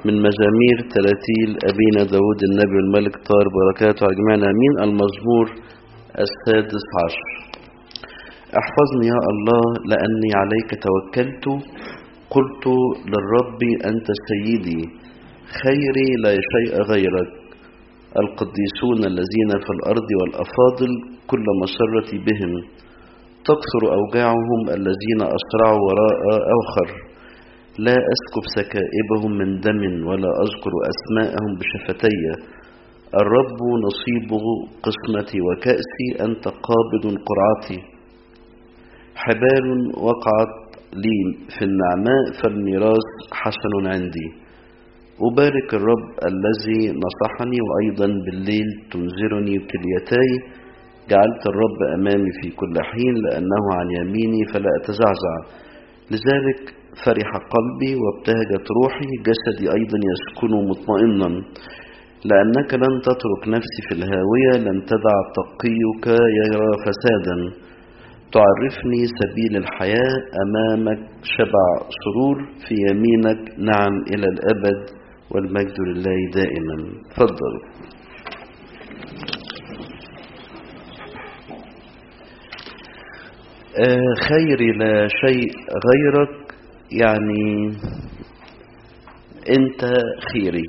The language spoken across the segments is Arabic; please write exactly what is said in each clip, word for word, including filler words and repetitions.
من مزامير تراتيل أبينا داود النبي الملك طار بركاته على جميعنا آمين. المزمور السادس عشر. احفظني يا الله لأني عليك توكلت، قلت للرب أنت سيدي، خيري لا شيء غيرك. القديسون الذين في الأرض والأفاضل كل مسرتي بهم، تكثر أوجاعهم الذين أسرعوا وراء آخر. لا أسكب سكائبهم من دم ولا أذكر أسماءهم بشفتي. الرب نصيبه قسمتي وكأسي، أنت قابض قرعتي. حبال وقعت لي في النعماء، فالميراث حسن عندي. أبارك الرب الذي نصحني، وأيضا بالليل تنذرني كليتاي. جعلت الرب أمامي في كل حين، لأنه عن يميني فلا أتزعزع. لذلك فرح قلبي وابتهجت روحي، جسدي أيضا يسكن مطمئنا. لأنك لن تترك نفسي في الهاوية، لن تدع تقيك يرى فسادا. تعرفني سبيل الحياة، أمامك شبع سرور، في يمينك نعم إلى الأبد، والمجد لله دائما. تفضل. آه خيري لا شيء غيرك، يعني أنت خيري.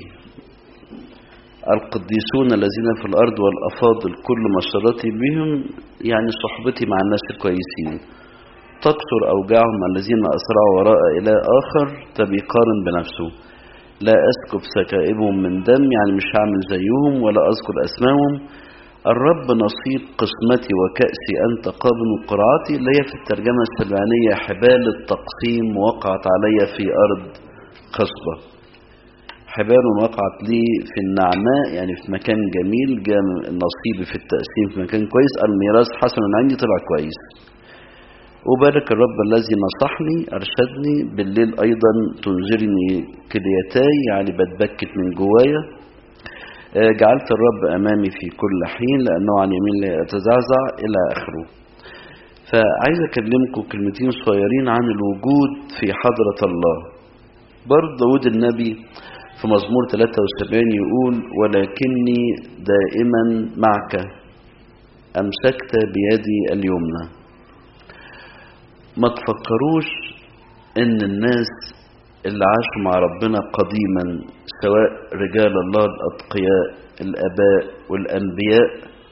القديسون الذين في الأرض والأفاضل كل مسرتي بهم، يعني صحبتي مع الناس الكويسين. تكثر أوجاعهم الذين أسرعوا وراء إلى آخر، تبيقارن بنفسه. لا أسكب سكائبهم من دم، يعني مش هعمل زيهم ولا أذكر أسمائهم. الرب نصيب قسمتي وكأسي، أنت قابل قرعتي. اللي هي في الترجمة السبعانية حبال التقسيم وقعت علي في أرض خصبة. حبال وقعت لي في النعماء، يعني في مكان جميل، جاء نصيبي في التقسيم في مكان كويس. الميراث حسن عندي، طلع كويس. أبارك الرب الذي نصحني أرشدني، بالليل أيضا تنذرني كليتاي، يعني بتبكت من جوايا. جعلت الرب أمامي في كل حين، لأنه عن يمين لا يتزعزع، إلى آخره. فعايز أكلمكم كلمتين صغيرين عن الوجود في حضرة الله. برضه داود النبي في مزمور ثلاثة وسبعين يقول: ولكني دائما معك، أمسكت بيدي اليمنى. ما تفكروش ان الناس اللي عاشوا مع ربنا قديما، سواء رجال الله الأتقياء الآباء والأنبياء،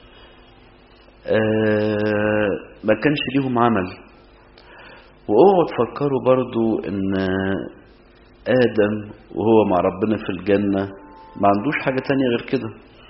آه ما كانش ليهم عمل. واوعوا تفكروا برضو ان آدم وهو مع ربنا في الجنة ما عندوش حاجة تانية غير كده.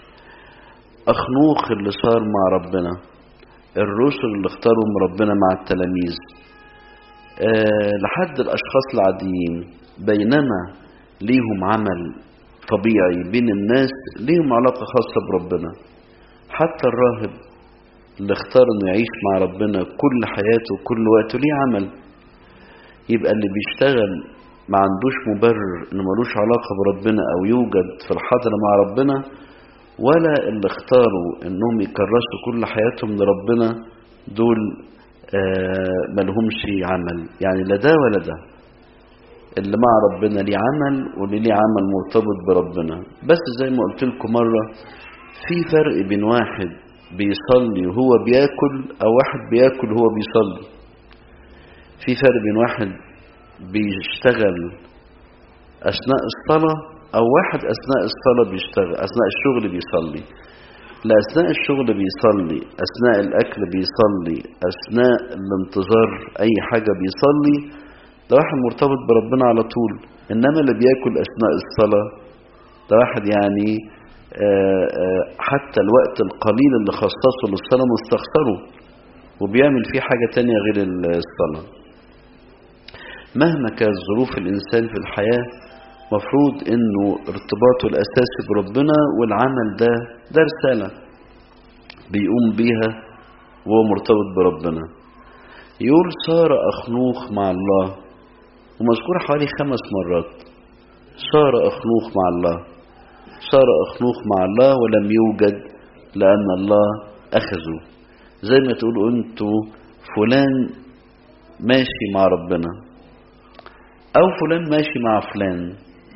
أخنوخ اللي صار مع ربنا، الرسل اللي اختارهم ربنا مع التلاميذ، أه لحد الأشخاص العاديين، بينما ليهم عمل طبيعي بين الناس، ليهم علاقة خاصة بربنا. حتى الراهب اللي اختار انه يعيش مع ربنا كل حياته وكل وقته ليه عمل. يبقى اللي بيشتغل ما عندوش مبرر انه ملوش علاقة بربنا او يوجد في الحضرة مع ربنا، ولا اللي اختاروا انهم يكرسوا كل حياتهم لربنا، دول آه ملهمش عمل. يعني لا ده ولا ده. اللي مع ربنا ليه عمل، واللي ليه عمل مرتبط بربنا. بس زي ما قلت لكم مرة، في فرق بين واحد بيصلي وهو بياكل، او واحد بياكل وهو بيصلي. في فرق بين واحد بيشتغل اثناء الصلاة، او واحد اثناء الصلاة بيشتغل، اثناء الشغل بيصلي. لا، اثناء الشغل بيصلي، اثناء الاكل بيصلي، اثناء الانتظار اي حاجة بيصلي. ده واحد مرتبط بربنا على طول. انما اللي بياكل اثناء الصلاة ده واحد يعني آآ آآ حتى الوقت القليل اللي خصصه للصلاة مستخسره، وبيعمل فيه حاجة تانية غير الصلاة. مهما كانت ظروف الانسان في الحياة، مفروض انه ارتباطه الاساسي بربنا، والعمل ده ده رسالة بيقوم بيها وهو مرتبط بربنا. يقول: صار أخنوخ مع الله، ومذكور حوالي خمس مرات. صار أخنوخ مع الله، صار أخنوخ مع الله، ولم يوجد لأن الله أخذه. زي ما تقولوا انتوا فلان ماشي مع ربنا، او فلان ماشي مع فلان.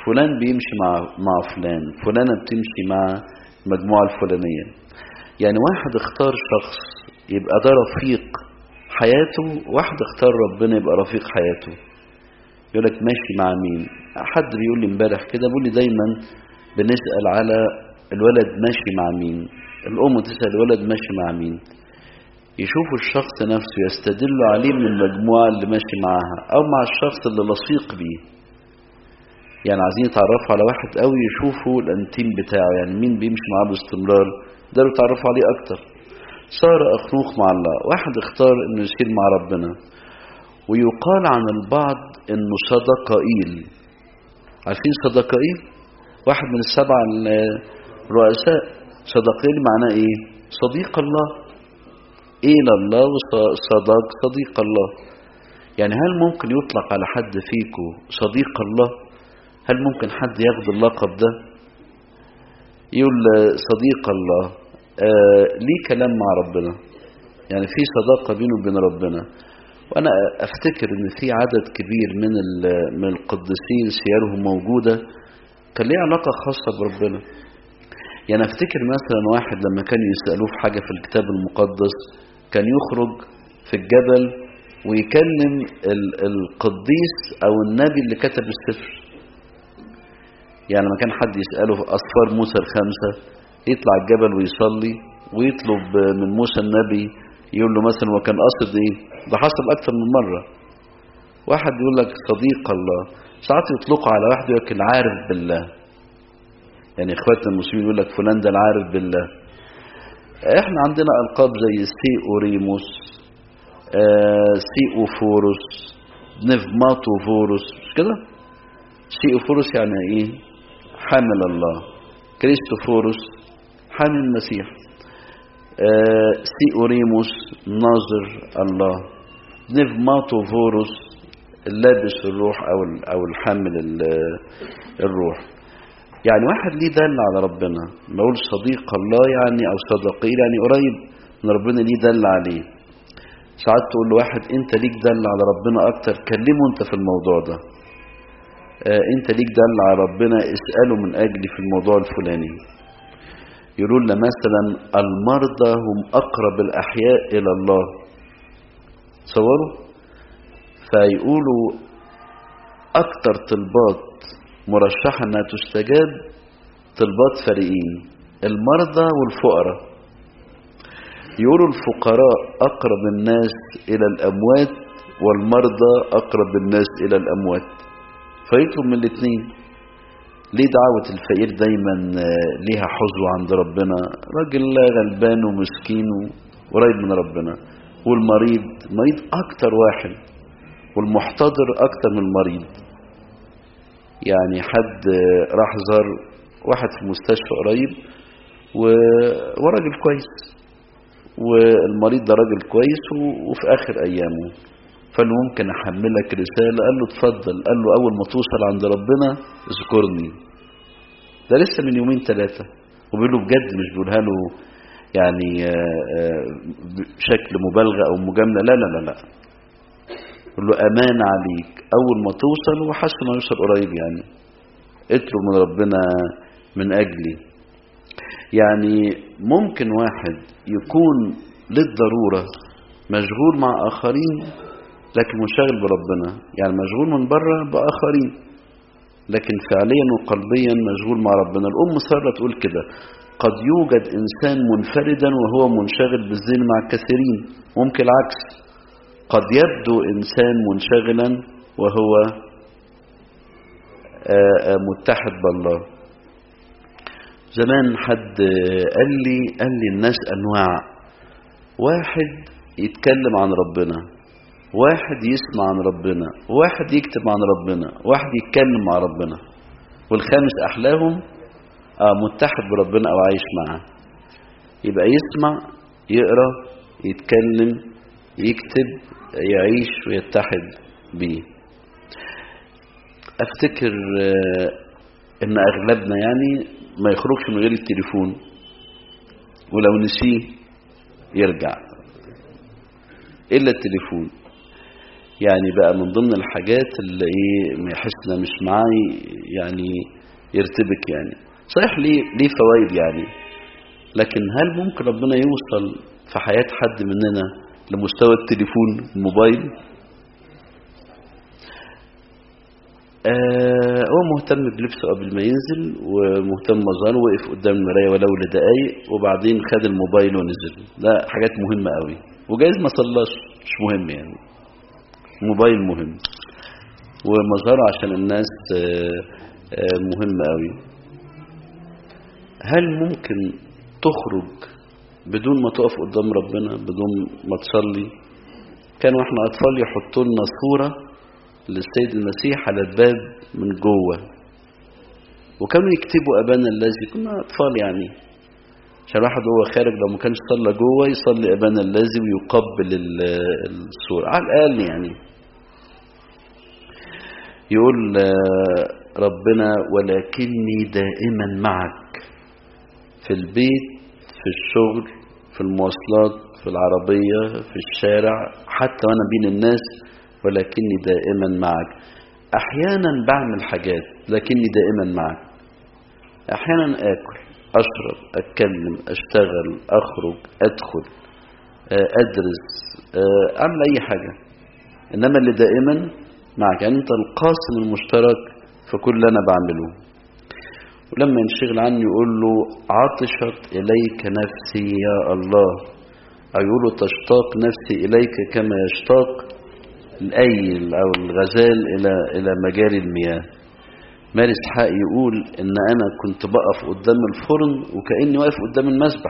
فلان بيمشي مع مع فلان، فلانة بتمشي مع المجموعة الفلانية. يعني واحد اختار شخص يبقى ده رفيق حياته، واحد اختار ربنا يبقى رفيق حياته. يقولك ماشي مع مين؟ حد بيقول لي امبارح كده، بيقول لي دايما بنسأل على الولد ماشي مع مين، الأم تسأل الولد ماشي مع مين، يشوفوا الشخص نفسه يستدلوا عليه من المجموعة اللي ماشي معاها أو مع الشخص اللي لصيق بيه. يعني عايزين يتعرفوا على واحد قوي يشوفوا الانتيم بتاعه، يعني مين بيمشي معاه باستمرار ده يتعرفوا عليه أكتر. صار أخنوخ مع الله، واحد اختار إنه يسير مع ربنا. ويقال عن البعض إنه صدقائيل. عارفين صدقائيل؟ واحد من السبع الرؤساء. صدقائيل معناه إيه؟ صديق الله. إلى الله وصداق صديق الله. يعني هل ممكن يطلق على حد فيكم صديق الله؟ هل ممكن حد ياخد اللقب ده؟ يقول صديق الله. آه ليه كلام مع ربنا، يعني في صداقة بينه وبين ربنا. وأنا أفتكر إن في عدد كبير من من القديسين سيرهم موجودة كان ليه علاقة خاصة بربنا. يعني أفتكر مثلا واحد لما كان يسألوه في حاجة في الكتاب المقدس كان يخرج في الجبل ويكلم القديس أو النبي اللي كتب السفر. يعني لما كان حد يسأله في أسفار موسى الخمسة يطلع الجبل ويصلي ويطلب من موسى النبي، يقول له مثلا وكان قصد ايه. ده حصل اكتر من مرة. واحد يقول لك صديق الله، ساعات يطلقوا على واحد يقول لك العارف بالله. يعني اخواتنا المسلمين يقول لك فلان ده العارف بالله. احنا عندنا القاب زي سيئوريموس، آه سيئوفورس، نفماتوفورس، مش كده؟ سيئوفورس يعني ايه؟ حامل الله. كريستوفورس حامل المسيح. آه سيئوريموس ناظر الله. نفماتوفورس اللابس الروح او او الحامل الروح. يعني واحد ليه دل على ربنا، ما اقول صديق الله يعني او صديقي يعني قريب من ربنا، ليه دل عليه. ساعات تقول لواحد انت ليك دل على ربنا اكتر، كلمه انت في الموضوع ده. آه انت ليك دل على ربنا، اسأله من اجلي في الموضوع الفلاني. يقولون لنا مثلا المرضى هم اقرب الاحياء الى الله. تصوروا؟ فيقولوا اكتر طلبات مرشحة انها تستجاب طلبات فريقين، المرضى والفقراء. يقولوا الفقراء اقرب الناس الى الاموات والمرضى اقرب الناس الى الاموات. فيطلب من الاثنين. ليه دعوة الفقير دايما ليها حظوة عند ربنا؟ راجل غلبان ومسكين وقريب من ربنا. والمريض مريض اكتر واحد، والمحتضر اكتر من المريض. يعني حد راح زار واحد في المستشفى قريب وراجل كويس، والمريض ده راجل كويس وفي اخر ايامه، فقال له ممكن احملك رسالة؟ قال له اتفضل. قال له اول ما توصل عند ربنا اذكرني. ده لسه من يومين ثلاثة، وبيقول له بجد، مش بيقولها له يعني بشكل مبالغة او مجاملة، لا لا لا لا. يقول له امان عليك اول ما توصل، وحسب ما يوصل قريب يعني اطلب من ربنا من اجلي. يعني ممكن واحد يكون للضرورة مشغول مع اخرين لكن منشغل بربنا، يعني مشغول من بره باخرين لكن فعليا وقلبيا مشغول مع ربنا. الام سارة تقول كده: قد يوجد انسان منفردا وهو منشغل بالزين مع الكثيرين. ممكن العكس، قد يبدو إنسان منشغلا وهو متحد بالله. زمان حد قال لي قال لي الناس أنواع: واحد يتكلم عن ربنا، واحد يسمع عن ربنا، واحد يكتب عن ربنا، واحد يتكلم مع ربنا، والخامس أحلاهم آه متحد بربنا أو عايش معاه. يبقى يسمع، يقرأ، يتكلم، يكتب، يعيش ويتحد بيه. افتكر ان اغلبنا يعني ما يخرجش من غير التليفون، ولو نسيه يرجع الا التليفون. يعني بقى من ضمن الحاجات اللي ايه ما يحسنا مش معاي يعني يرتبك يعني. صحيح ليه ليه فوائد يعني، لكن هل ممكن ربنا يوصل في حياة حد مننا لمستوى التليفون الموبايل؟ آه هو مهتم بلبسه قبل ما ينزل ومهتم مظهره، وقف قدام المرايه ولو لدقايق وبعدين خد الموبايل ونزل. ده حاجات مهمة قوي، وجايز ما صلاش مش مهم يعني، موبايل مهم ومظهره عشان الناس آه آه مهم قوي. هل ممكن تخرج بدون ما تقف قدام ربنا، بدون ما تصلي؟ كانوا احنا اطفال يحطوا لنا صورة للسيد المسيح على الباب من جوه، وكانوا يكتبوا ابانا الذي، كنا اطفال يعني، عشان الواحد هو خارج لو ما كانش صلى جوه يصلي ابانا الذي ويقبل الصورة على الاقل يعني. يقول ربنا ولكني دائما معك في البيت، في الشغل، في المواصلات، في العربية، في الشارع، حتى وانا بين الناس، ولكني دائما معك. احيانا بعمل حاجات لكني دائما معك. احيانا اكل، اشرب، اتكلم، اشتغل، اخرج، ادخل، ادرس، اعمل اي حاجة، انما اللي دائما معك يعني انت القاسم المشترك في كل اللي انا بعمله. ولما ينشغل عني يقول له عطشت إليك نفسي يا الله، أو يقول له تشتاق نفسي إليك كما يشتاق الأيل أو الغزال إلى إلى مجاري المياه. ماري إسحاق يقول إن أنا كنت بقف قدام الفرن وكأني واقف قدام المسبح.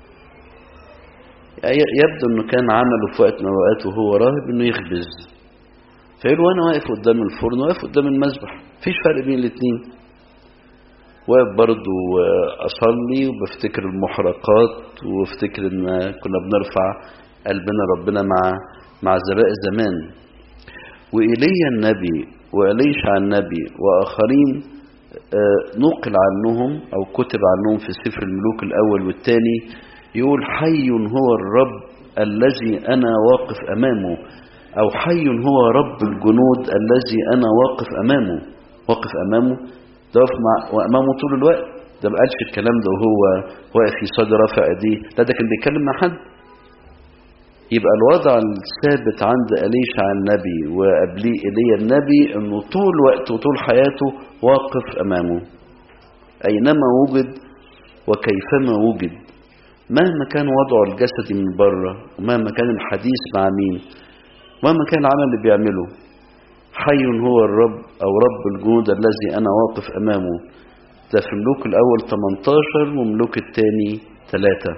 يبدو إنه كان عمله في وقت من الأوقات وهو راهب إنه يخبز، فيقول وأنا واقف قدام الفرن واقف قدام المسبح، مفيش فرق بين الاثنين. واقف برضو أصلي وبفتكر المحرقات، وافتكر إن كنا بنرفع قلبنا ربنا مع مع زبائن زمان. وإيليا النبي وإليشع النبي وآخرين نقل عنهم أو كتب عنهم في سفر الملوك الأول والثاني، يقول حي هو الرب الذي أنا واقف أمامه، أو حي هو رب الجنود الذي أنا واقف أمامه. واقف أمامه ده واقف أمامه طول الوقت، ده ما قالش الكلام ده وهو واقف يصلي رافع ايديه، لا ده كان بيتكلم مع حد. يبقى الوضع الثابت عند إليشع النبي وقبليه إيليا النبي انه طول وقته وطول حياته واقف أمامه أينما وجد وكيفما وجد، مهما كان وضعه الجسدي من بره، ومهما كان الحديث مع مين، ومهما كان العمل اللي بيعمله. حي هو الرب أو رب الجنود الذي أنا واقف أمامه. ده في ملوك الأول ثمانية عشر وملوك الثاني ثلاثة.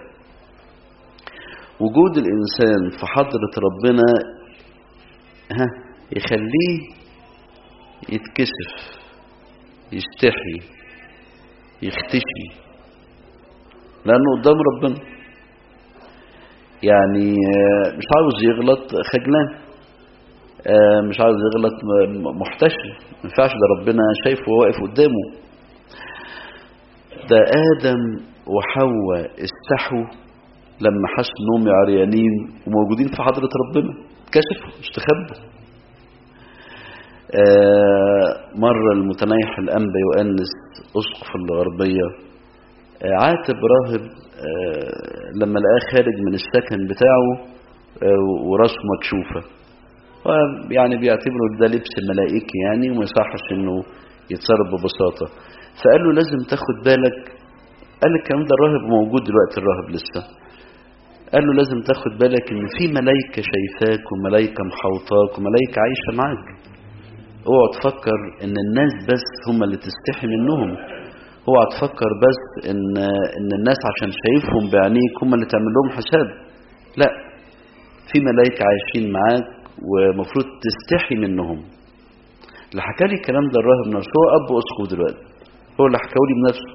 وجود الإنسان في حضرة ربنا ها يخليه يتكسف، يستحي، يختشي، لأنه قدام ربنا يعني مش عاوز يغلط خجلان، مش عاوز يغلط محتشم، ما ينفعش، ده ربنا شايفه وواقف قدامه. ده آدم وحواء استحوا لما حسوا انهم عريانين وموجودين في حضرة ربنا، كشفوا استخبوا. آه مرة المتنيح الأنبا يؤنس أسقف الغربية آه عاتب راهب آه لما لقاه خارج من السكن بتاعه آه وراسه مكشوفة، يعني بيعتبروا ده لبس ملائكي يعني وما يصحش انه يتصرف ببساطة. فقال له لازم تاخد بالك، قال الكلام ده الراهب موجود دلوقتي، الراهب لسه، قال له لازم تاخد بالك ان في ملائكة شايفاك وملائكة محوطاك وملائكة عايشة معاك. اوعى تفكر ان الناس بس هم اللي تستحي منهم، اوعى تفكر بس ان ان الناس عشان شايفهم بعينيك هم اللي تعمل لهم حساب، لا، في ملائكة عايشين معاك ومفروض تستحي منهم. اللي حكى لي الكلام ده الراهب نفسه، هو اب اسقف دلوقتي، هو اللي حكاه لي بنفسه.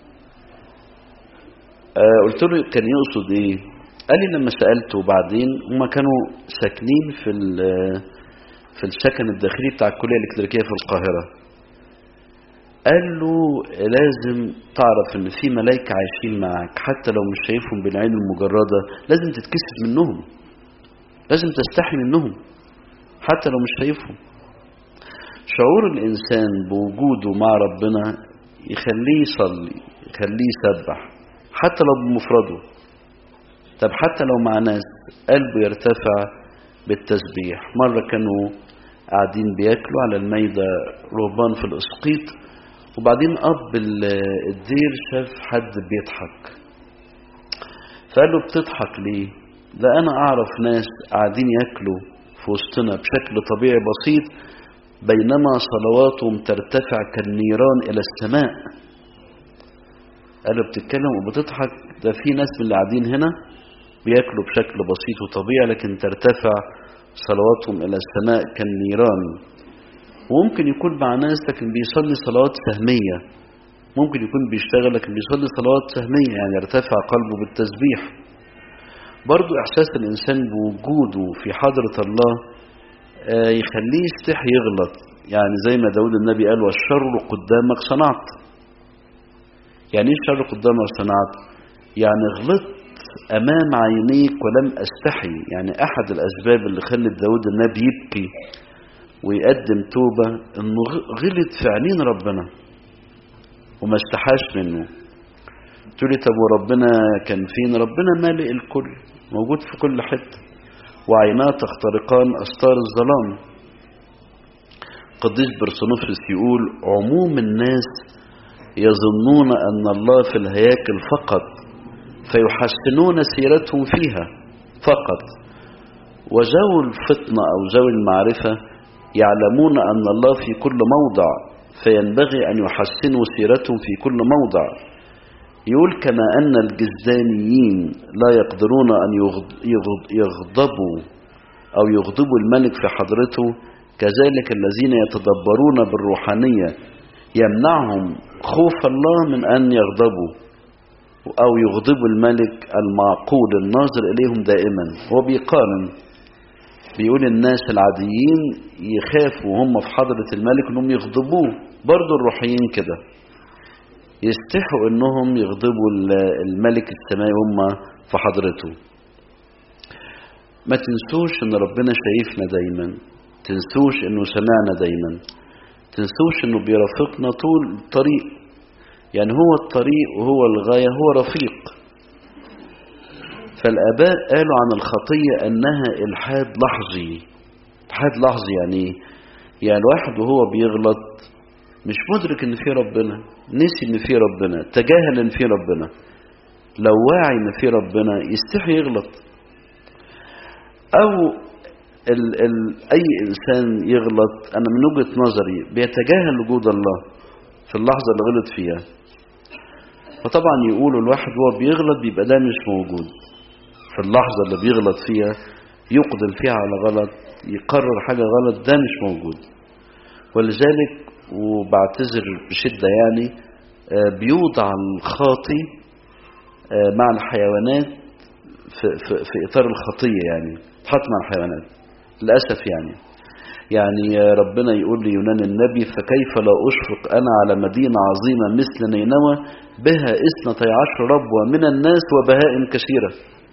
آه قلت له كان يقصد ايه؟ قال لي لما سالته بعدين، هم كانوا ساكنين في في السكن الداخلي بتاع الكليه الالكتريكيه في القاهره. قال له لازم تعرف ان في ملائكه عايشين معاك، حتى لو مش شايفهم بالعين المجرده، لازم تتكسف منهم، لازم تستحي منهم، حتى لو مش شايفهم. شعور الإنسان بوجوده مع ربنا يخليه يصلي، يخليه يسبح حتى لو بمفرده. طب حتى لو مع ناس قلبه يرتفع بالتسبيح. مرة كانوا قاعدين بياكلوا على الميدة رهبان في الإسقيط، وبعدين أب الدير شاف حد بيضحك، فقال له بتضحك ليه؟ ده أنا أعرف ناس قاعدين ياكلوا في وسطنا بشكل طبيعي بسيط، بينما صلواتهم ترتفع كالنيران إلى السماء. قال له بتتكلم وبتضحك؟ ده في ناس من اللي قاعدين هنا بياكلوا بشكل بسيط وطبيعي، لكن ترتفع صلواتهم إلى السماء كالنيران. وممكن يكون مع ناس لكن بيصلي صلوات سهمية، ممكن يكون بيشتغل لكن بيصلي صلوات سهمية، يعني يرتفع قلبه بالتسبيح. برضو إحساس الإنسان بوجوده في حضرة الله يخليه يستحي يغلط، يعني زي ما داود النبي قال والشر قدامك صنعت. يعني ايه الشر قدامك صنعت؟ يعني غلطت أمام عينيك ولم أستحي. يعني أحد الأسباب اللي خلت داود النبي يبكي ويقدم توبة إنه غلط في عينين ربنا وما استحاش منه. تقولي طب وربنا كان فين؟ ربنا مالئ الكل، موجود في كل حتة، وعيناه تخترقان أستار الظلام. قديس برسنوفس يقول عموم الناس يظنون أن الله في الهياكل فقط فيحسنون سيرتهم فيها فقط، وذوي الفطنة أو ذوي المعرفة يعلمون أن الله في كل موضع فينبغي أن يحسنوا سيرتهم في كل موضع. يقول كما أن الجزدانيين لا يقدرون أن يغضبوا أو يغضبوا الملك في حضرته، كذلك الذين يتدبرون بالروحانية يمنعهم خوف الله من أن يغضبوا أو يغضبوا الملك المعقول الناظر إليهم دائما. هو بيقارن، بيقول الناس العاديين يخافوا هم في حضرة الملك أنهم يغضبوه، برضو الروحيين كده يستحوا أنهم يغضبوا الملك السماوي هم في حضرته. ما تنسوش أن ربنا شايفنا دايما، تنسوش أنه سمعنا دايما، تنسوش أنه بيرافقنا طول الطريق. يعني هو الطريق وهو الغاية، هو رفيق. فالآباء قالوا عن الخطية أنها إلحاد لحظي. إلحاد لحظي يعني يعني الواحد وهو بيغلط مش مدرك ان في ربنا، نسي ان في ربنا، تجاهل ان في ربنا. لو واعي ان في ربنا يستحي يغلط. او ال ال اي انسان يغلط انا من وجهة نظري بيتجاهل وجود الله في اللحظة اللي غلط فيها. فطبعا يقولوا الواحد وهو بيغلط بيبقى ده مش موجود. في اللحظة اللي بيغلط فيها يقدم فيها على غلط، يقرر حاجة غلط، ده مش موجود. ولذلك وبعتذر بشدة يعني بيوضع الخاطي مع الحيوانات في, في, في إطار الخطية، يعني تحط مع الحيوانات للأسف. يعني يعني ربنا يقول ليونان النبي فكيف لا أشفق أنا على مدينة عظيمة مثل نينوى بها اثنتي عشر ربوة من الناس وبهائم كثيرة.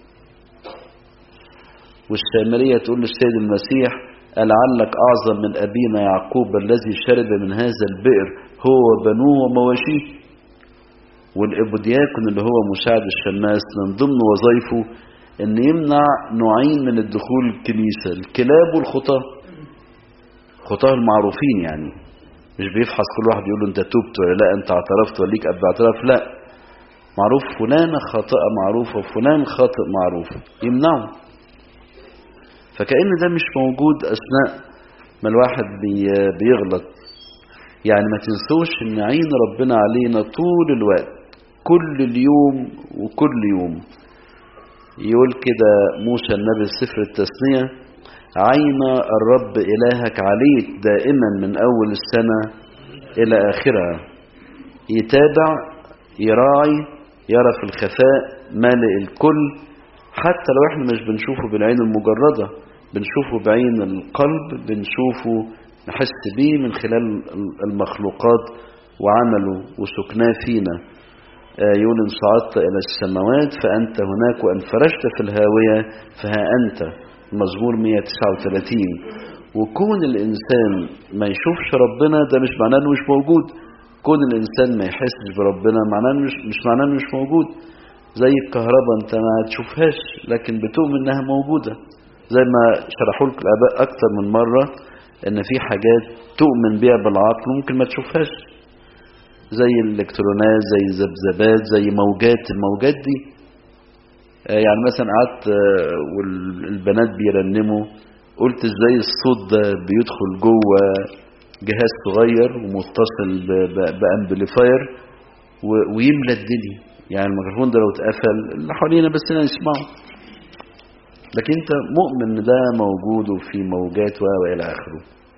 والسامرية تقول للسيد المسيح ألعلك أعظم من أبينا يعقوب الذي شرب من هذا البئر هو وبنوه ومواشيه. والإبودياكون اللي هو مساعد الشماس من ضمن وظائفه أن يمنع نوعين من الدخول الكنيسة، الكلاب والخطاة. خطاة المعروفين، يعني مش بيفحص كل واحد يقول له أنت توبت ولا لا، أنت اعترفت ولا ليك قبل اعتراف، لا، معروف فلانة خاطئة معروفة وفلان خاطئ معروف، يمنعه. فكأن ده مش موجود أثناء ما الواحد بي بيغلط. يعني ما تنسوش ان عين ربنا علينا طول الوقت، كل اليوم وكل يوم. يقول كده موسى النبي سفر التثنية عين الرب إلهك عليك دائما من أول السنة إلى آخرها، يتابع يراعي يرى في الخفاء مالئ الكل. حتى لو احنا مش بنشوفه بالعين المجردة، بنشوفه بعين القلب، بنشوفه نحس بيه من خلال المخلوقات وعمله وسكناه فينا. يقول إن صعدت إلى السماوات فأنت هناك، وأن فرشت في الهاوية فها أنت، مزمور مئة وتسعة وثلاثين. وكون الإنسان ما يشوفش ربنا ده مش معناه إنه مش موجود. كون الإنسان ما يحسش بربنا معناه إنه مش, مش معناه إنه مش موجود. زي الكهرباء أنت ما تشوفهاش لكن بتؤمن إنها موجودة. زي ما شرحوا لك الآباء أكتر من مرة إن في حاجات تؤمن بيها بالعقل ممكن ما تشوفهاش، زي الإلكترونات، زي الذبذبات، زي موجات. الموجات دي يعني مثلا قعدت والبنات بيرنموا، قلت ازاي الصوت ده بيدخل جوه جهاز صغير ومتصل بامبليفاير ويملى الدنيا. يعني الميكروفون ده لو اتقفل اللي حوالينا بس نسمعه، لكن انت مؤمن ان ده موجود وفي موجات والى اخره.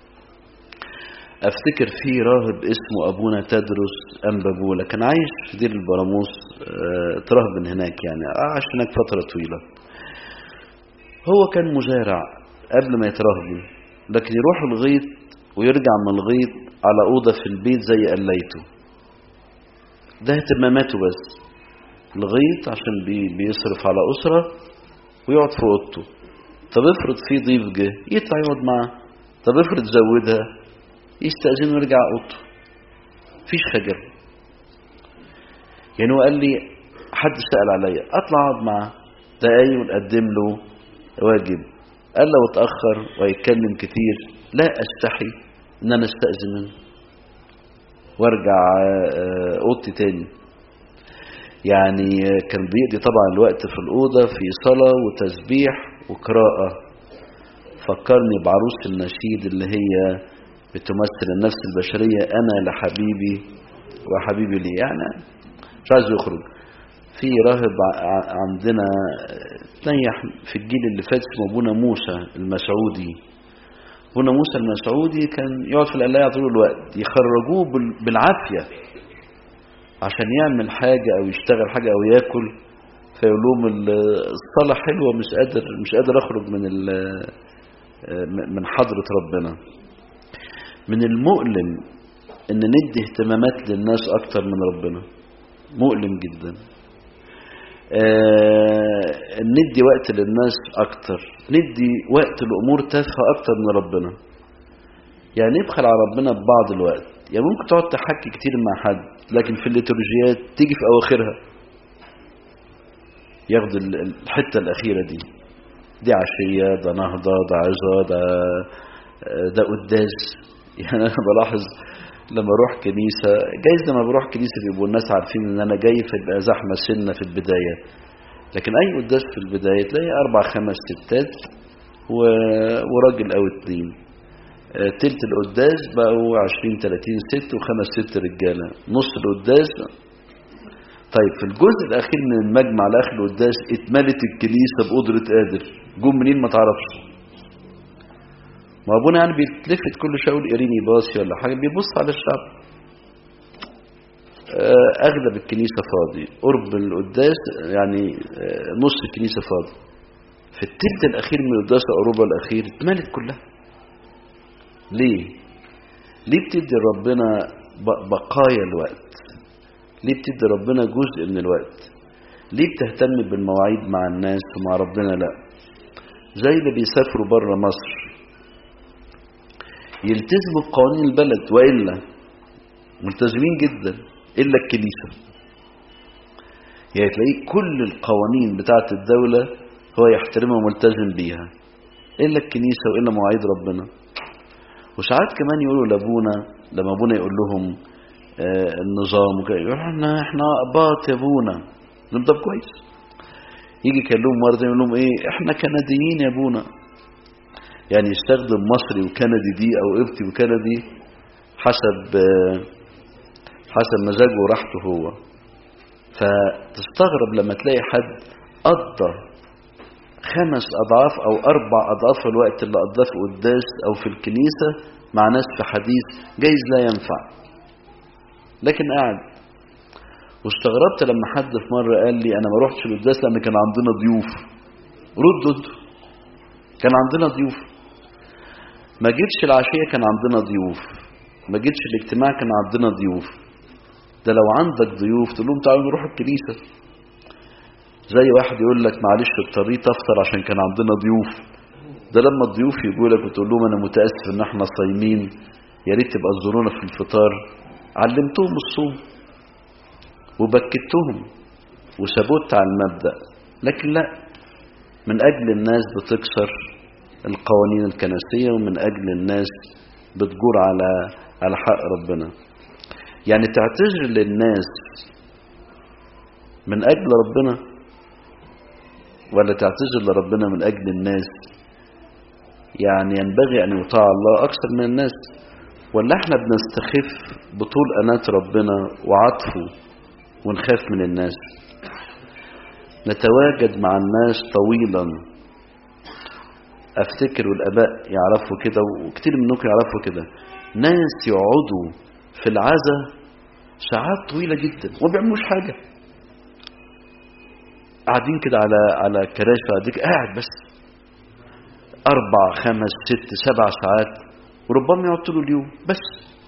افتكر في راهب اسمه ابونا تدرس انبابولا، كان عايش في دير البراموس، اتراهب من هناك، يعني عاش هناك فتره طويله. هو كان مزارع قبل ما يتراهبوا، لكن يروح الغيط ويرجع من الغيط على اوضه في البيت زي قلايته. ده اهتماماته بس، الغيط عشان بي بيصرف على اسره ويقعد في اوضته. طب افرض في ضيف جه يطلع يقعد معاه، طب افرض زودها يستأذن ويرجع اوضته، مفيش خجل. يعني هو قال لي حد سأل عليا اطلع اقعد معاه دقايق ونقدم له واجب، قال لو اتأخر ويتكلم كتير لا استحي ان انا استأذن منه وارجع اوضتي تاني. يعني كان بيقضي طبعا الوقت في الأوضة في صلاة وتسبيح وقراءة. فكرني بعروس النشيد اللي هي بتمثل النفس البشرية، أنا لحبيبي وحبيبي لي، يعني مش عايز يخرج. في راهب عندنا تنيح في الجيل اللي فات اسمه ابونا موسى المسعودي. ابونا موسى المسعودي كان يقعد في القلاية طول الوقت، يخرجوه بالعافية عشان يعمل حاجة او يشتغل حاجة او ياكل، فيقول لهم الصلاة حلوة مش قادر مش قادر اخرج من من حضرة ربنا. من المؤلم ان ندي اهتمامات للناس اكتر من ربنا، مؤلم جدا. آه ندي وقت للناس اكتر، ندي وقت لامور تافهه اكتر من ربنا. يعني نبخل على ربنا ببعض الوقت. يعني ممكن تقعد تحكي كتير مع حد، لكن في الليتورجيات تيجي في اواخرها ياخد الحته الاخيره دي، دي عشيه، ده نهضه، ده عظه، ده ده قداس. يعني انا بلاحظ لما اروح كنيسه، جايز لما بروح كنيسه بيبقوا الناس عارفين ان انا جاي، فيبقى زحمه سنه في البدايه. لكن اي قداس في البدايه تلاقي اربع خمس ستات و... وراجل او اتنين، تلت القداس بقوا عشرين تلاتين ست وخمس ست رجاله، نص القداس. طيب في الجزء الاخير من المجمع لاخر القداس اتملت الكنيسه بقدره قادر، جم منين ما تعرفش. ما ابونا يعني بيتلفت كل شويه يقول اريني باصي ولا حاجه، بيبص على الشعب. اغلب الكنيسه فاضي، قرب القداس يعني نص الكنيسه فاضي. في التلت الاخير من القداس اوروبا الاخير اتملت كلها. ليه؟ ليه بتدي ربنا بقايا الوقت؟ ليه بتدي ربنا جزء من الوقت؟ ليه بتهتم بالمواعيد مع الناس ومع ربنا لا؟ زي اللي بيسافروا بره مصر يلتزموا بقوانين البلد، وإلا ملتزمين جدا إلا الكنيسة. يعني تلاقيه كل القوانين بتاعة الدولة هو يحترمها وملتزم بيها، إلا الكنيسة وإلا مواعيد ربنا. وساعات كمان يقولوا لأبونا، لما أبونا يقول لهم آه النظام وكده، يقولوا احنا احنا أباط يا أبونا. نقول طب كويس. يجي يكلمهم مرة يقول لهم إيه، احنا كنديين يا أبونا. يعني يستخدم مصري وكندي دي او قبطي وكندي حسب حسب مزاجه وراحته هو. فتستغرب لما تلاقي حد قضى خمس اضعاف او اربع اضعاف الوقت اللي قضاه في قداس او في الكنيسه مع ناس في حديث جايز لا ينفع، لكن قاعد. واستغربت لما حد في مره قال لي انا ما روحتش القداس لان كان عندنا ضيوف. ردوا انتوا، كان عندنا ضيوف. ما جيتش العشية كان عندنا ضيوف، ما جيتش الاجتماع كان عندنا ضيوف. ده لو عندك ضيوف تقول لهم تعالوا نروح الكنيسة. زي واحد يقول لك معلش اضطريت افطر عشان كان عندنا ضيوف. ده لما الضيوف يجوا لك وتقول لهم انا متاسف ان احنا صايمين، يا ريت تبقى تزورونا في الفطار، علمتهم الصوم وبكتهم وثبت على المبدأ. لكن لا، من اجل الناس بتكسر القوانين الكنسية، ومن اجل الناس بتجور على على حق ربنا. يعني تعتذر للناس من اجل ربنا، ولا تعتذر لربنا من اجل الناس؟ يعني ينبغي ان يطاع الله اكثر من الناس، ولا احنا بنستخف بطول انات ربنا وعطفه ونخاف من الناس؟ نتواجد مع الناس طويلا. افتكر والاباء يعرفوا كده، وكتير منكم يعرفوا كده، ناس يقعدوا في العزاء ساعات طويلة جدا وما بيعملوش حاجة، قاعدين كده على على كراسي، قاعدين قاعد بس أربع خمس ست سبع ساعات، وربما يقعد طول اليوم بس.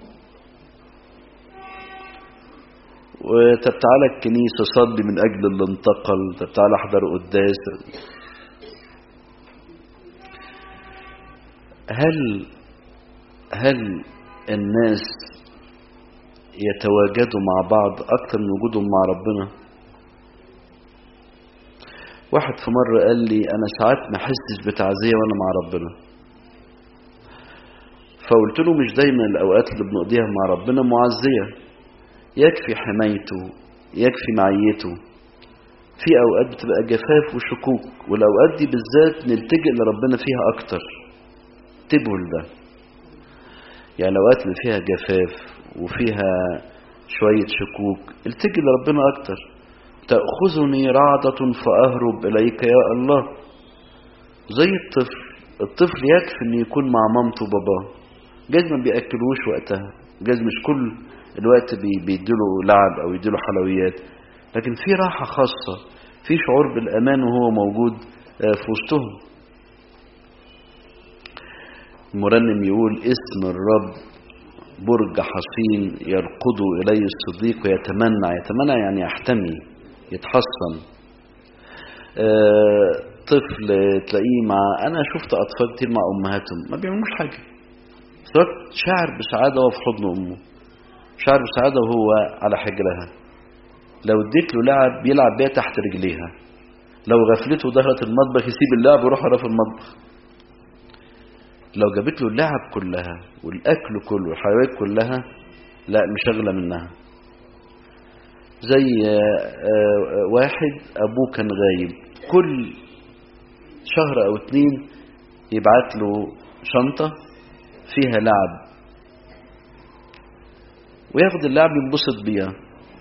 وطب تعالى الكنيسة صلي من أجل اللي انتقل، طب تعالى احضر قداس. هل هل الناس يتواجدوا مع بعض أكتر من وجودهم مع ربنا؟ واحد في مرة قال لي أنا ساعات ما أحسش بتعزية وأنا مع ربنا. فقلت له مش دايما الأوقات اللي بنقضيها مع ربنا معزية، يكفي حمايته، يكفي معيته. في أوقات بتبقى جفاف وشكوك، والأوقات دي بالذات نلتجئ لربنا فيها أكتر. انتبهوا لده. يعني الأوقات اللي فيها جفاف وفيها شوية شكوك التجئ لربنا أكتر. تأخذني رعدة فأهرب إليك يا الله. زي الطفل، الطفل يكفي أن يكون مع مامته وباباه، جايز ما بيأكلوش وقتها، جايز مش كل الوقت بيديله لعب أو يديله حلويات، لكن في راحة خاصة، في شعور بالأمان وهو موجود في وسطهم. المرنم يقول اسم الرب برج حصين يرقد إليه الصديق ويتمنى. يتمنى يعني يحتمي، يتحصن. آه طفل تلاقيه مع، أنا شفت أطفال كتير مع أمهاتهم ما بيعملوش حاجة، شاعر بسعادة وهو في حضن أمه، شاعر بسعادة وهو على حجرها. لو اديت له لعب بيلعب بيها تحت رجليها، لو غفلته ظهرت المطبخ يسيب اللعب ويروح على في المطبخ. لو جابت له اللعب كلها والأكل كله والحيوانات كلها، لا مش أغلى منها. زي واحد أبوه كان غايب، كل شهر أو اتنين يبعت له شنطة فيها لعب، وياخد اللعب ينبسط بيها.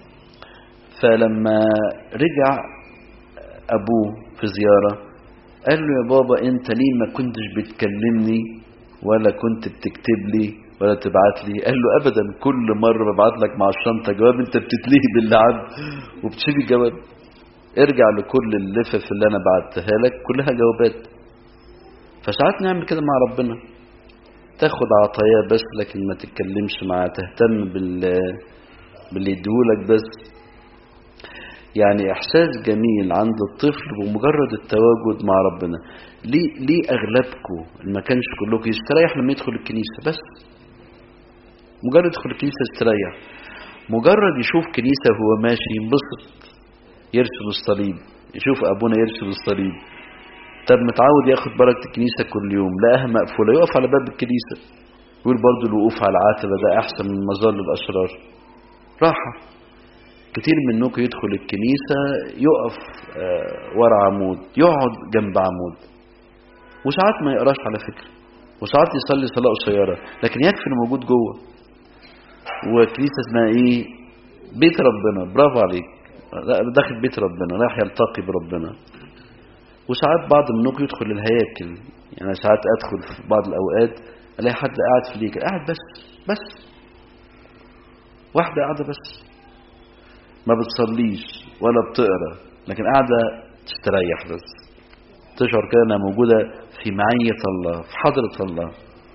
فلما رجع أبوه في زيارة قال له يا بابا انت ليه ما كنتش بتكلمني ولا كنت بتكتب لي ولا تبعت لي؟ قال له ابدا، كل مرة ببعت لك مع الشنطة جواب انت بتتلهي باللعب وبتشيل الجواب. ارجع لكل اللفف اللي انا بعتها لك كلها جوابات. فساعات نعمل كده مع ربنا، تاخد عطاياه بس لكن ما تتكلمش معاه، تهتم بال باللي يديهولك بس. يعني احساس جميل عند الطفل بمجرد التواجد مع ربنا. ليه ليه اغلبكم ما كانش كلكم يستريح لما يدخل الكنيسه؟ بس مجرد يدخل الكنيسه يستريح، مجرد يشوف كنيسه وهو ماشي ينبسط، يرسل الصليب، يشوف ابونا يرسل الصليب. طب متعود ياخد بركه الكنيسه كل يوم، لقاها مقفوله يقف على باب الكنيسه يقول برضه الوقوف على العتبه ده احسن من مظل الاشرار. راحه. كتير منكم يدخل الكنيسة يقف ورا عمود، يقعد جنب عمود، وساعات ما يقراش على فكرة، وساعات يصلي صلاة قصيرة، لكن يكفي انه موجود جوه. وكنيسة اسمها ايه؟ بيت ربنا. برافو عليك، داخل بيت ربنا، راح يلتقي بربنا. وساعات بعض منكم يدخل الهياكل، يعني ساعات ادخل في بعض الاوقات الاقي حد قاعد في الهيكل، قاعد بس بس واحدة قاعدة بس، ما بتصليش ولا بتقرا، لكن قاعدة تستريح بس، تشعر كده انها موجودة في معية الله، في حضرة الله.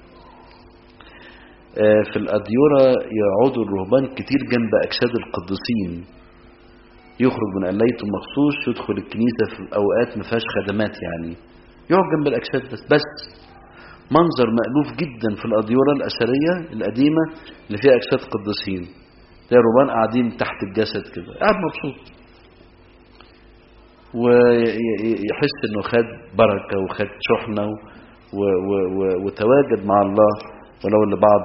في الأديرة يقعدوا الرهبان كتير جنب أجساد القديسين، يخرج من قليته مخصوص يدخل الكنيسة في أوقات ما فيهاش خدمات، يعني يقعد جنب الأجساد بس بس منظر مألوف جدا في الأديرة الأثرية القديمة اللي فيها أجساد قديسين، زي الرهبان قاعدين تحت الجسد كده، قاعد مبسوط ويحس انه خد بركة وخد شحنة وتواجد مع الله ولو لبعض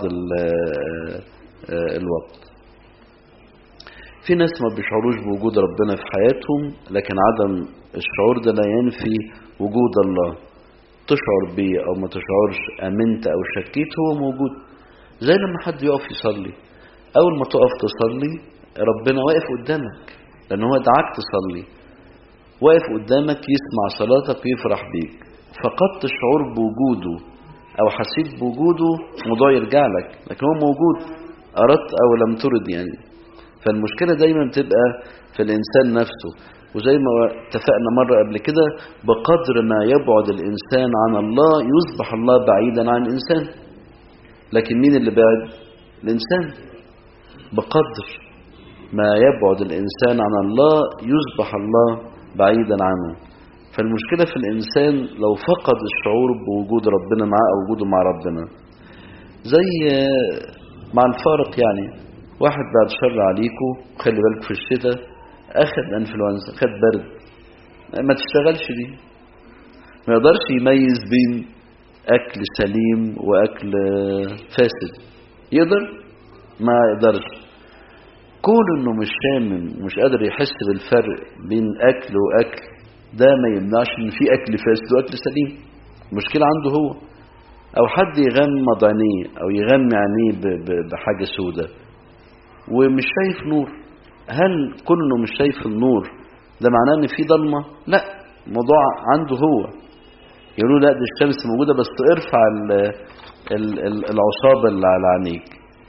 الوقت. في ناس ما بيشعروش بوجود ربنا في حياتهم، لكن عدم الشعور ده لا ينفي وجود الله. تشعر بيه او ما تشعرش، امنت او شكيت، هو موجود. زي لما حد يقف يصلي، اول ما تقف تصلي ربنا واقف قدامك، لان هو دعاك تصلي، واقف قدامك يسمع صلاتك ويفرح بيك. فقدت الشعور بوجوده او حسيت بوجوده، موضوع يرجع لك، لكن هو موجود اردت او لم ترد يعني. فالمشكلة دايما بتبقى في الانسان نفسه. وزي ما اتفقنا مرة قبل كده، بقدر ما يبعد الانسان عن الله يصبح الله بعيدا عن الانسان. لكن مين اللي بعد؟ الانسان. بقدر ما يبعد الانسان عن الله يصبح الله بعيدا عنه. فالمشكلة في الإنسان لو فقد الشعور بوجود ربنا معاه أو وجوده مع ربنا، زي مع الفارق يعني. واحد بعد شر عليكم، خلي بالك في الشتاء، أخذ انفلونزا، أخذ برد، ما تشتغلش دي، ما يقدرش يميز بين أكل سليم وأكل فاسد. يقدر؟ ما يقدرش. كون انه مش شامم ومش قادر يحس بالفرق بين اكل واكل، ده ما يمنعش ان في اكل فاسد واكل سليم. المشكله عنده هو. او حد يغمض عينيه او يغمي عينيه بحاجه سودة ومش شايف نور، هل كونه مش شايف النور ده معناه ان في ضلمه؟ لا، الموضوع عنده هو. يقولوا لا، دي الشمس موجوده بس ارفع العصابه اللي على عينيك.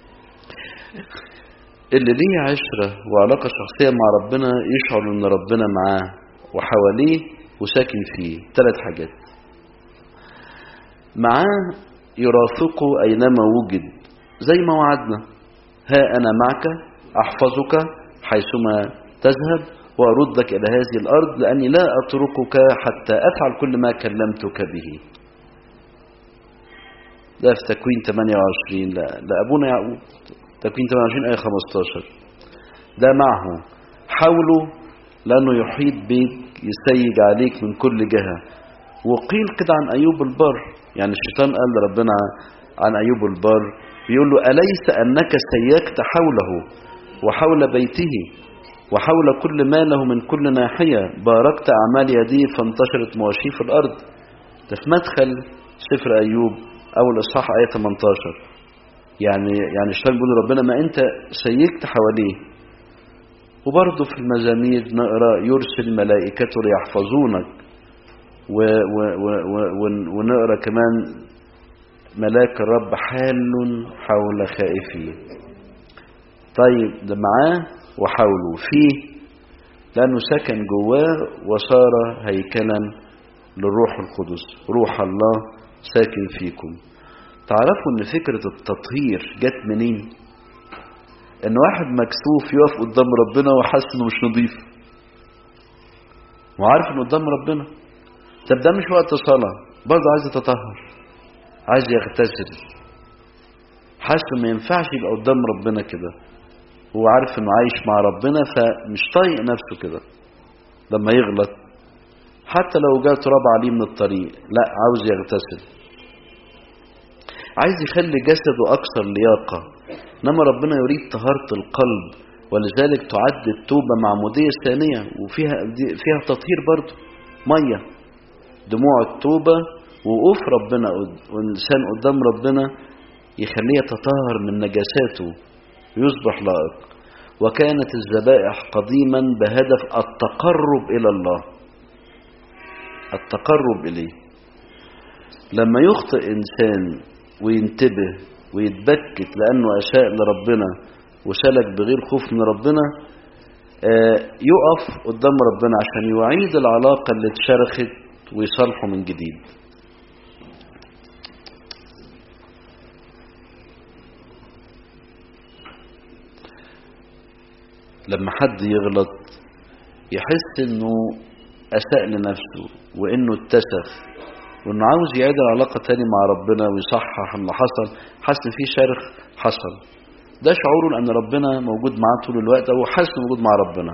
اللي ليه عشرة وعلاقة شخصية مع ربنا يشعر ان ربنا معاه وحواليه وساكن فيه. ثلاث حاجات: معاه يرافقه أينما وجد، زي ما وعدنا: ها أنا معك أحفظك حيثما تذهب وأردك إلى هذه الأرض، لأني لا أتركك حتى أفعل كل ما كلمتك به. ده في تكوين ثمانية وعشرين لأبونا يعقوب، تكوين ثمانية وعشرين آية خمستاشر. ده معه حوله لأنه يحيط بيك، يسيج عليك من كل جهة. وقيل كده عن أيوب البر، يعني الشيطان قال لربنا عن أيوب البر، بيقول له: أليس أنك سيجت حوله وحول بيته وحول كل ماله من كل ناحية، باركت أعمال يديه فانتشرت مواشيه في الأرض. ده في مدخل سفر أيوب أول إصحاح آية ثمانية عشر. يعني يعني الشيطان بيقول ربنا ما أنت سيجت حواليه. وبرضه في المزامير نقرأ: يرسل ملائكته ليحفظونك، و و و و ونقرأ كمان: ملاك الرب حال حول خائفيه. طيب ده معاه وحوله فيه، لأنه سكن جواه وصار هيكلا للروح القدس. روح الله ساكن فيكم. تعرفوا ان فكرة التطهير جت منين؟ ان واحد مكسوف يقف قدام ربنا وحاسس انه مش نظيف وعارف انه قدام ربنا. طب ده مش وقت صلاة، برضه عايز يتطهر، عايز يغتسل، حاسس ما ينفعش يبقى قدام ربنا كده. هو عارف انه عايش مع ربنا فمش طايق نفسه كده. لما يغلط حتى لو جاء تراب عليه من الطريق، لا، عاوز يغتسل، عايز يخلي جسده أكثر لياقة. إنما ربنا يريد طهارة القلب، ولذلك تعد التوبة معمودية ثانية، وفيها فيها تطهير برضه، مية، دموع التوبة، وقوف ربنا والإنسان قدام ربنا يخليه يتطهر من نجاساته ويصبح لائق. وكانت الذبائح قديما بهدف التقرب إلى الله، التقرب إليه. لما يخطئ إنسان وينتبه ويتبكت لأنه أساء لربنا وسلك بغير خوف من ربنا، يقف قدام ربنا عشان يعيد العلاقة اللي اتشرخت ويصالحه من جديد. لما حد يغلط يحس انه أساء لنفسه وانه اتسف وانه عاوز يعيد العلاقة تاني مع ربنا ويصحح اللي حصل، حاسس ان في شرخ حصل. ده شعوره لان ربنا موجود معاه طول الوقت، او حاسس انه موجود مع ربنا.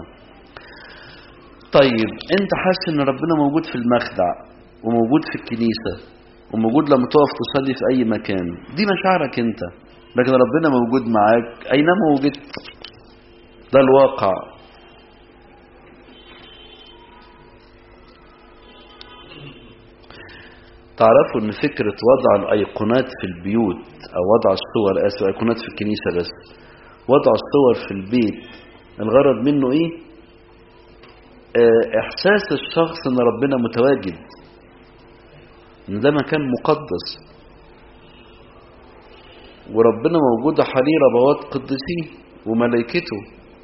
طيب انت حاسس ان ربنا موجود في المخدع وموجود في الكنيسة وموجود لما تقف تصلي في اي مكان، دي مشاعرك انت، لكن ربنا موجود معاك اينما وجدت. ده الواقع. تعرفوا ان فكرة وضع الايقونات في البيوت او وضع الصور، اسف ايقونات في الكنيسة بس، وضع الصور في البيت الغرض منه ايه؟ اه احساس الشخص ان ربنا متواجد، ان ده مكان مقدس وربنا موجود حواليه ربوات قدسيه وملائكته.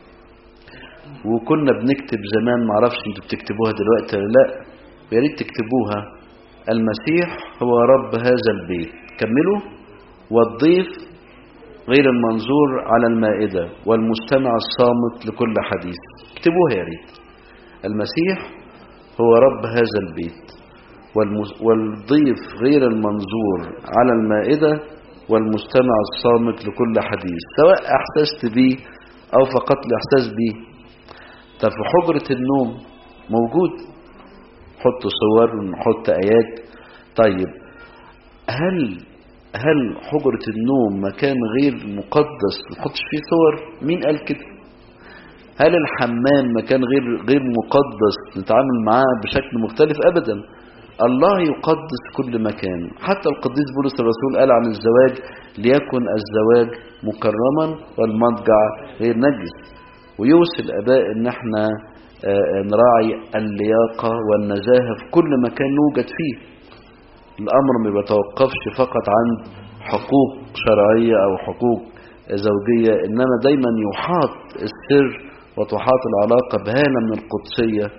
وكنا بنكتب زمان، معرفش انتوا بتكتبوها دلوقتي ولا لا، يا ريت تكتبوها: المسيح هو رب هذا البيت، كملوا، والضيف غير المنظور على المائدة، والمستمع الصامت لكل حديث. اكتبوها يا ريت. المسيح هو رب هذا البيت، والضيف غير المنظور على المائدة، والمستمع الصامت لكل حديث. سواء احسست بيه او فقط الاحساس بيه. طب في حجرة النوم موجود، نحط صور ونحط آيات. طيب هل هل حجرة النوم مكان غير مقدس نحطش فيه صور؟ مين قال كده؟ هل الحمام مكان غير غير مقدس نتعامل معاه بشكل مختلف؟ أبدا. الله يقدس كل مكان. حتى القديس بولس الرسول قال عن الزواج: ليكن الزواج مكرما والمضجع غير نجس. ويوصي الآباء ان احنا نراعي اللياقة والنزاهة في كل مكان نوجد فيه. الأمر ما بيتوقفش فقط عن حقوق شرعية أو حقوق زوجية، إنما دايما يحاط السر وتحاط العلاقة بهالة من القدسية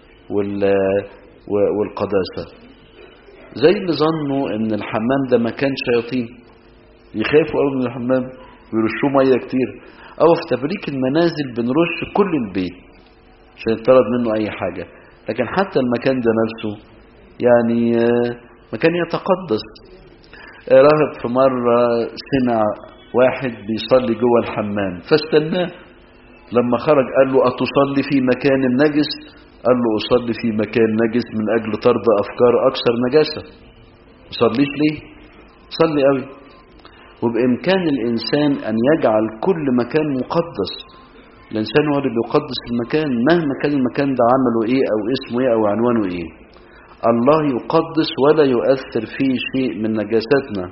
والقداسة. زي اللي ظنوا إن الحمام ده مكان شياطين، يخافوا قوي من الحمام ويرشوا مية كتير، أو في تبريك المنازل بنرش كل البيت عشان يطرد منه أي حاجة. لكن حتى المكان ده نفسه يعني مكان يتقدس. راهب في مرة سمع واحد بيصلي جوه الحمام فاستناه، لما خرج قال له: أتصلي في مكان نجس؟ قال له: أصلي في مكان نجس من أجل طرد أفكار أكثر نجاسة. صليش ليه؟ صلي قوي. وبإمكان الإنسان أن يجعل كل مكان مقدس. الإنسان هو اللي بيقدس المكان مهما كان المكان ده عمله إيه أو اسمه إيه أو عنوانه إيه. الله يقدس ولا يؤثر فيه شيء من نجاستنا.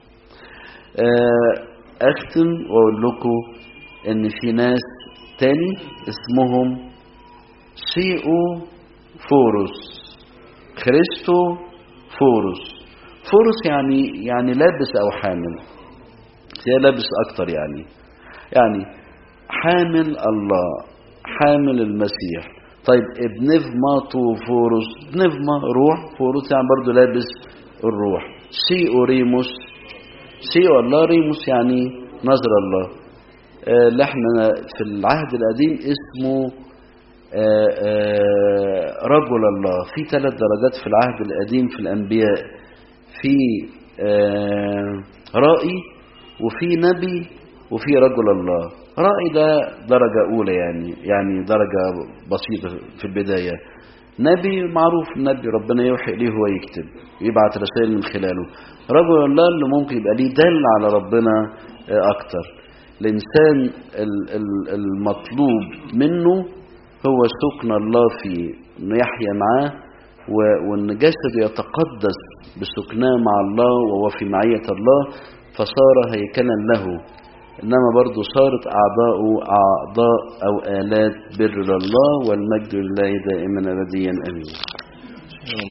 أختم وأقول لكم إن في ناس تاني اسمهم سيئو فورس، خريستو فورس. فورس يعني يعني لابس أو حامل، هي لابس أكتر يعني يعني حامل الله، حامل المسيح. طيب ابنفما فورس، بنفما روح، فورس يعني برضو لابس الروح. سيئو ريموس، سيئو الله، ريموس يعني نظر الله. آه اللي احنا في العهد القديم اسمه آه آه رجل الله. في ثلاث درجات في العهد القديم في الأنبياء: في آه رائي، وفي نبي، وفي رجل الله. رائي ده درجة أولى يعني يعني درجة بسيطة في البداية. نبي معروف، النبي ربنا يوحي إليه هو يكتب يبعت رسائل من خلاله. رجل الله اللي ممكن يبقى ليه دل على ربنا أكتر. الإنسان المطلوب منه هو سكن الله فيه، إنه يحيا معاه وإن جسده يتقدس بسكناه مع الله وهو في معية الله، فصار هيكلا له. إنما برضو صارت أعضاؤه أعضاء أو آلات بر لله، والمجد لله دائما أبديا آمين.